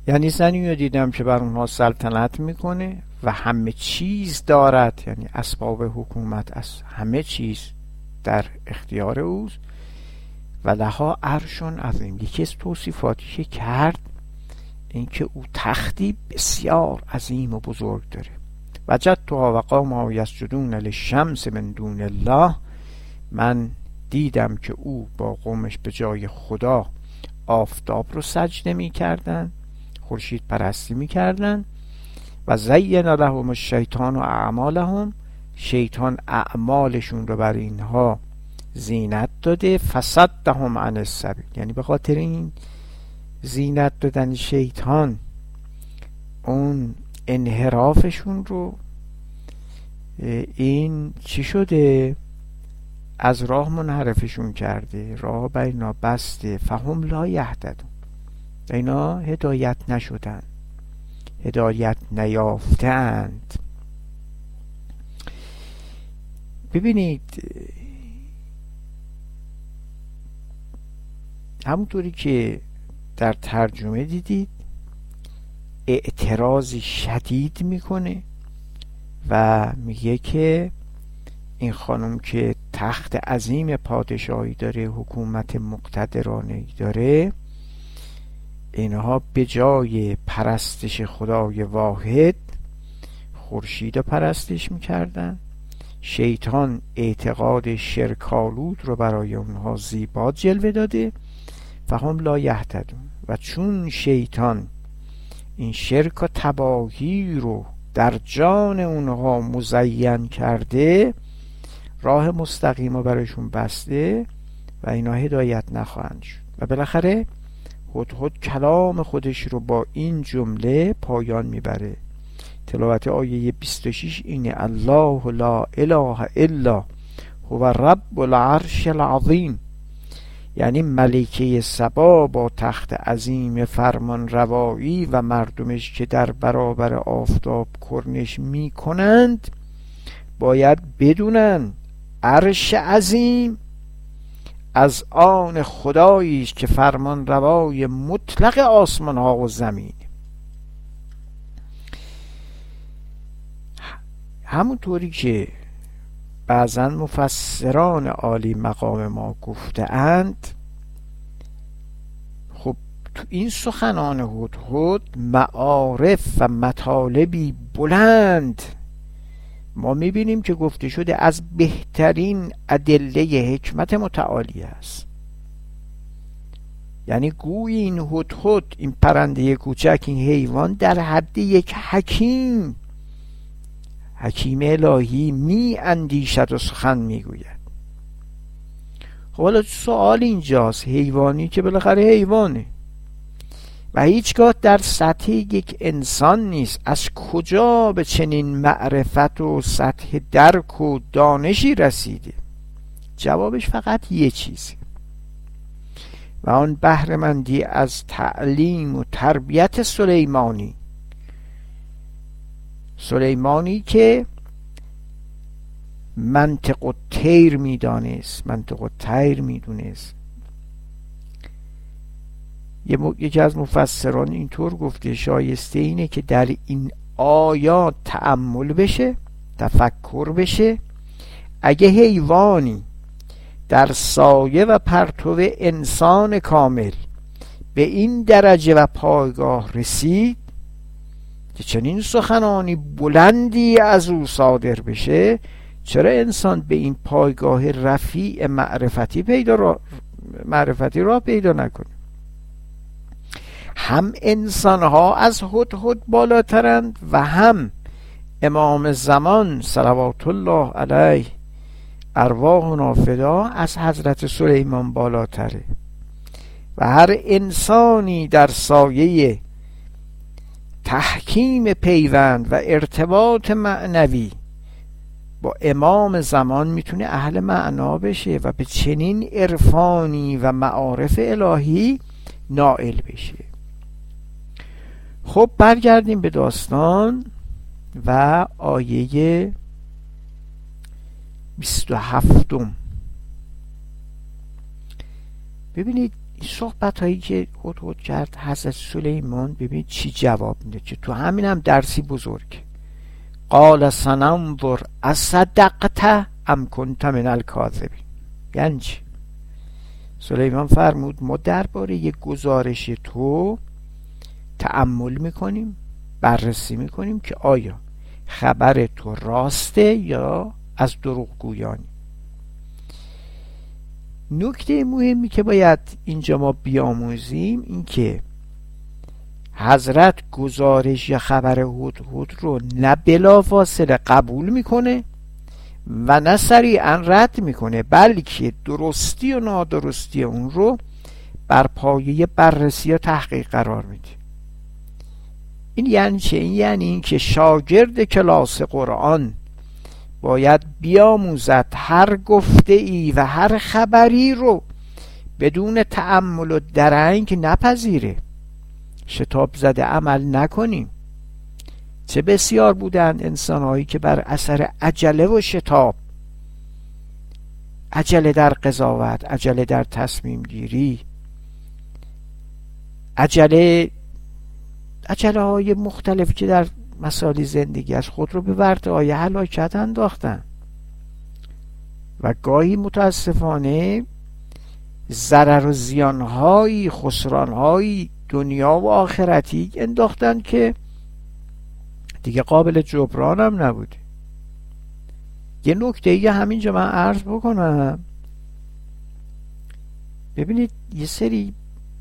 یعنی زنی رو دیدم که بر اونها سلطنت میکنه و همه چیز دارد، یعنی اسباب حکومت از همه چیز در اختیار اوست. و لها عرشون عظیم. یکی از توصیفاتی که کرد اینکه او تختی بسیار عظیم و بزرگ داره. وجدتها و قومها یسجدون للشمس من دون الله. من دیدم که او با قومش به جای خدا آفتاب رو سجده می کردن، خورشید پرستی می کردن. و زین لهم الشیطان و اعمالهم. شیطان اعمالشون رو بر اینها زینت داده. فصدهم عن السبیل. یعنی به خاطر این زینت دادن شیطان اون انحرافشون رو، این چی شده؟ از راه منحرفشون کرده، راه بر اینا بسته. فهم لا یهتدون. اینا هدایت نشدن، هدایت نیافتند. ببینید همونطوری که در ترجمه دیدید اعتراضی شدید میکنه و میگه که این خانم که تخت عظیم پادشاهی داره، حکومت مقتدرانه داره، اینها به جای پرستش خدای واحد خورشید رو پرستش میکردن. شیطان اعتقاد شرک‌آلود رو برای اونها زیبا جلوه داده. فهم لا یهتدون. و چون شیطان این شرک و تباهی رو در جان اونها مزین کرده، راه مستقیم رو برایشون بسته و اینا هدایت نخواهند شد. و بالاخره هدهد کلام خودش رو با این جمله پایان میبره. تلاوت آیه 26 اینه: الله لا اله الا هو رب العرش العظیم. یعنی ملکه سبا با تخت عظیم فرمان روایی و مردمش که در برابر آفتاب کرنش می کنند باید بدونن عرش عظیم از آن خدایی است که فرمان روای مطلق آسمان ها و زمین. همونطوری که بعضا مفسران عالی مقام ما گفته اند، خب تو این سخنان هدهد معارف و مطالبی بلند ما میبینیم که گفته شده از بهترین ادله حکمت متعالی است. یعنی گوی این هدهد، این پرنده کوچک، این حیوان در حد یک حکیم الهی می اندیشد و سخن می گوید. خب حالا سوال اینجاست، حیوانی که بالاخره حیوانه و هیچگاه در سطح یک انسان نیست، از کجا به چنین معرفت و سطح درک و دانشی رسیده؟ جوابش فقط یه چیزه و آن بهره‌مندی از تعلیم و تربیت سلیمانی که منطق و طیر میدونست. یکی از مفسران اینطور گفته: شایسته اینه که در این آیات تأمل بشه، تفکر بشه. اگه حیوانی در سایه و پرتو انسان کامل به این درجه و پایگاه رسید که چنین سخنانی بلندی از او صادر بشه، چرا انسان به این پایگاه رفیع معرفتی را پیدا نکنه؟ هم انسان ها از هدهد بالاترند و هم امام زمان صلوات الله علیه ارواحنا فدا از حضرت سلیمان بالاتره و هر انسانی در سایه تحکیم پیوند و ارتباط معنوی با امام زمان میتونه اهل معنا بشه و به چنین عرفانی و معارف الهی نائل بشه. خب برگردیم به داستان و آیه 27. ببینید این صحبت هایی که هدهد کرد حضرت سلیمان، ببین چی جواب میده، چه تو همین هم درسی بزرگ. قال سننظر اصدقت ام کنت من الکاذبین. یعنی چی؟ سلیمان فرمود ما درباره یک گزارش تو تأمل میکنیم، بررسی میکنیم که آیا خبر تو راسته یا از دروغگویانی. نکته مهمی که باید اینجا ما بیاموزیم این که حضرت گزارش یا خبر هدهد رو نه بلافاصله قبول میکنه و نه سریعا رد میکنه، بلکه درستی و نادرستی اون رو بر پایه بررسی و تحقیق قرار میده. این یعنی چه؟ این یعنی این که شاگرد کلاس قرآن باید بیاموزد هر گفته ای و هر خبری رو بدون تأمل و درنگ نپذیره، شتاب زده عمل نکنیم. چه بسیار بودند انسانهایی که بر اثر عجله و شتاب، عجله در قضاوت، عجله در تصمیم گیری، عجله های مختلف که در مسائل زندگی از خود رو به ورطه‌های هلاکت انداختن و گاهی متاسفانه ضرر و زیانهایی، خسرانهایی دنیا و آخرتی انداختن که دیگه قابل جبران هم نبود. یه نکته ای همینجا من عرض بکنم. ببینید یه سری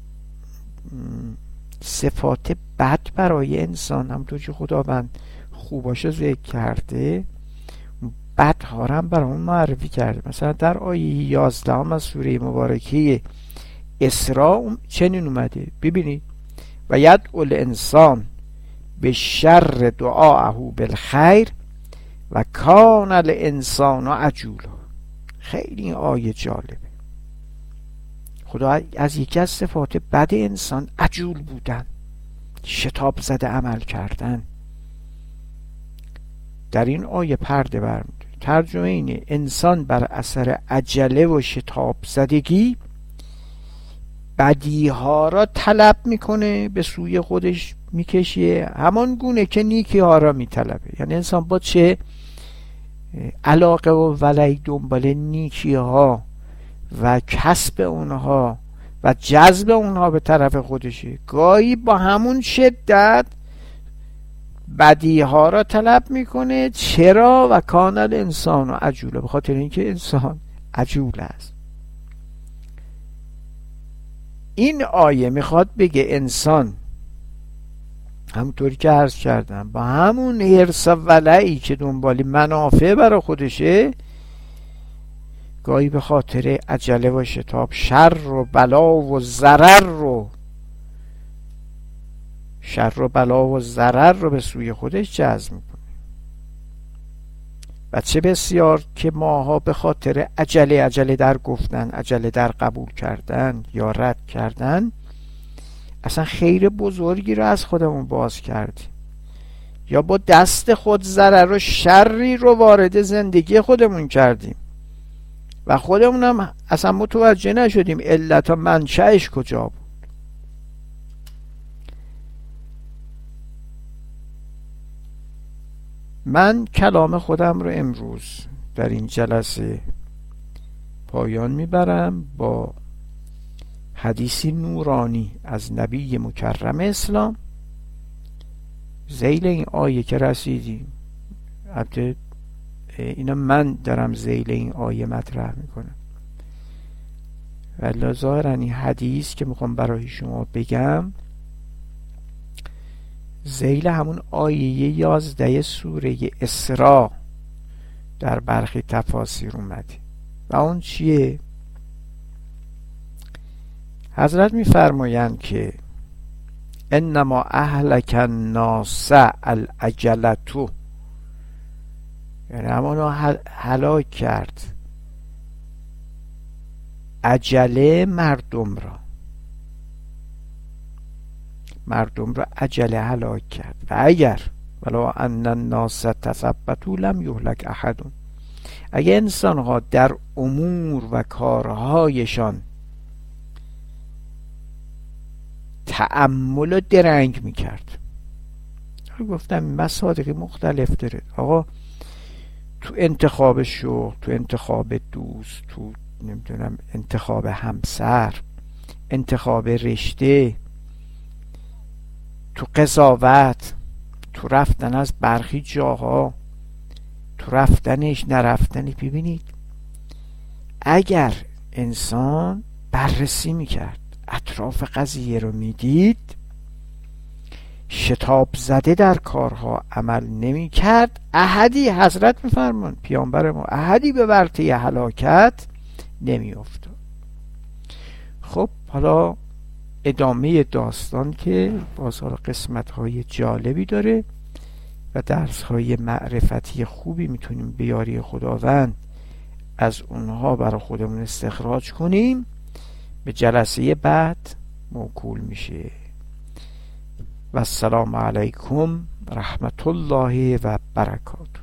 صفات بد برای انسان، همونطور که خداوند خوباشو ذکر کرده بدها رو هم برامون معرفی کرده. مثلا در آیه 11 از سوره مبارکه اسراء چنین اومده، ببینید و یدعو الانسان به شر دعاءه بالخیر و کان الانسان عجولا. خیلی این آیه جالبه. خدا از یکی از صفات بد انسان عجول بودن، شتاب زده عمل کردن. در این آیه پرده برمی‌داره. ترجمه اینه انسان بر اثر عجله و شتاب زدگی بدیها را طلب میکنه، به سوی خودش میکشه، همان گونه که نیکی ها را میطلبه. یعنی انسان با چه علاقه و ولعی دنبال نیکی ها و کسب اونها و جذب اونها به طرف خودشه، گاهی با همون شدت بدیها را طلب میکنه. چرا؟ و کان الانسان عجولا، به خاطر اینکه انسان عجول است. این آیه میخواد بگه انسان همونطوری که عرض کردم با همون حرص و ولعی که دنبال منافع برای خودشه، گاهی به خاطر عجله و شتاب شر و بلا و ضرر رو به سوی خودش جذب میکنه. و چه بسیار که ماها به خاطر عجله در گفتن، عجله در قبول کردن یا رد کردن، اصلا خیر بزرگی رو از خودمون باز کردیم، یا با دست خود ضرر و شری رو وارد زندگی خودمون کردیم و خودمون هم اصلا متوجه نشدیم علت و منشأش کجا بود. من کلام خودم رو امروز در این جلسه پایان میبرم با حدیثی نورانی از نبی مکرم اسلام. ذیل این آیه که رسیدیم، البته اینا من دارم ذیل این آیه مطرح میکنم، ولی ظاهرا این حدیث که میخوام برای شما بگم ذیل همون آیه 11 سوره اسراء در برخی تفاسیر اومده. و اون چیه؟ حضرت میفرمایند که انما اهلک الناس العجلة، یعنی همونو هلاک کرد عجله مردم را عجله هلاک کرد. و اگر ولو ان الناس تثبتوا لم یهلک احد، اگر انسان ها در امور و کارهایشان تأمل و درنگ میکرد. گفتم مصادیقی مختلف داره آقا، تو انتخاب شغل، تو انتخاب دوست، تو نمیدونم انتخاب همسر، انتخاب رشته، تو قضاوت، تو رفتن از برخی جاها، تو رفتنش نرفتنش. ببینید اگر انسان بررسی میکرد، اطراف قضیه رو میدید، شتاب زده در کارها عمل نمی کرد، احدی، حضرت میفرمان پیامبر ما، احدی به ورطه هلاکت نمی افتاد. خب حالا ادامه داستان که باز قسمت های جالبی داره و درس های معرفتی خوبی میتونیم به یاری خداوند از اونها برای خودمون استخراج کنیم، به جلسه بعد موکول میشه. و السلام علیکم رحمت الله و برکاته.